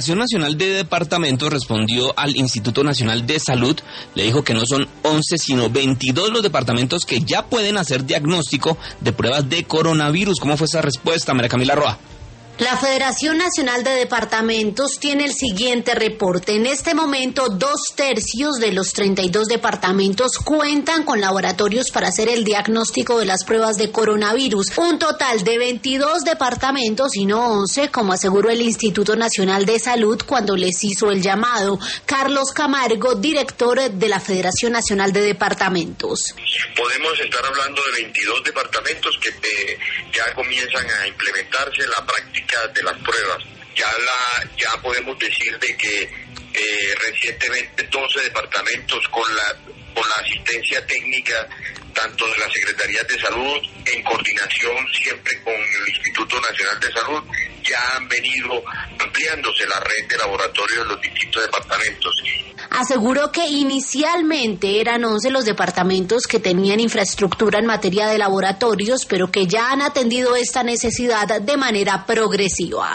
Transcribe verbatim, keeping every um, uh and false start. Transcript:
La Federación Nacional de Departamentos respondió al Instituto Nacional de Salud, le dijo que no son once sino veintidós los departamentos que ya pueden hacer diagnóstico de pruebas de coronavirus. ¿Cómo fue esa respuesta, María Camila Roa? La Federación Nacional de Departamentos tiene el siguiente reporte. En este momento, dos tercios de los treinta y dos departamentos cuentan con laboratorios para hacer el diagnóstico de las pruebas de coronavirus. Un total de veintidós departamentos y no once, como aseguró el Instituto Nacional de Salud cuando les hizo el llamado. Carlos Camargo, director de la Federación Nacional de Departamentos. Podemos estar hablando de veintidós departamentos que eh, ya comienzan a implementarse la práctica de las pruebas. Ya la ya podemos decir de que eh, recientemente doce departamentos con la con la asistencia técnica tanto de la Secretaría de Salud en coordinación siempre con el Instituto Nacional de Salud ya han venido ampliándose la red de laboratorios de los distintos departamentos. Aseguró que inicialmente eran once los departamentos que tenían infraestructura en materia de laboratorios, pero que ya han atendido esta necesidad de manera progresiva.